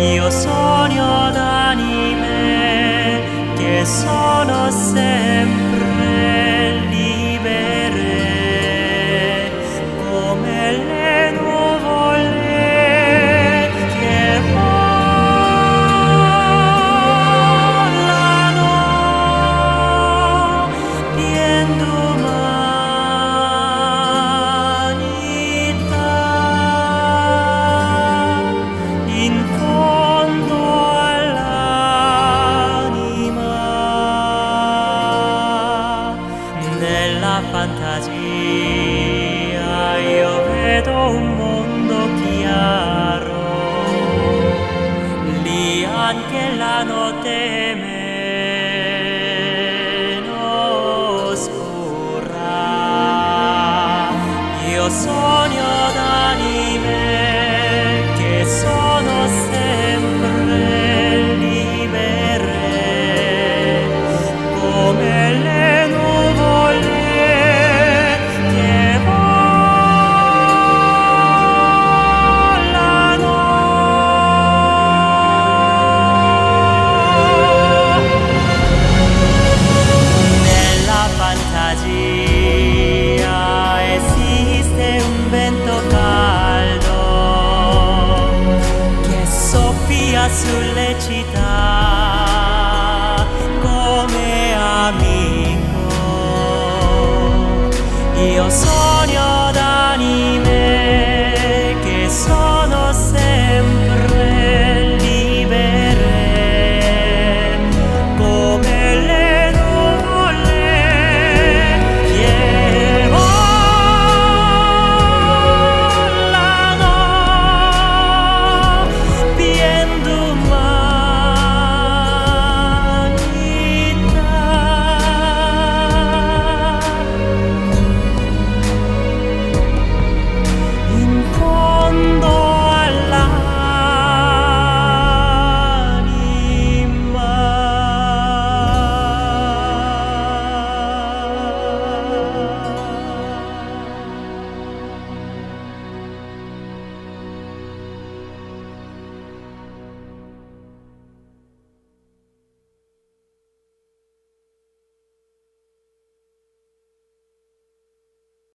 Io sogno d'anime che sono sempre libere, come le nuvole che volano pien d'umanità. In fondo all'anima, nella fantasia io vedo un mondo chiaro, lì anche la notte è meno oscura. Io sogno d'anime che sono sempre libere, come le nuvole che volano. Nella fantasia esiste un vento caldo che soffia sulle città come amico. Io sono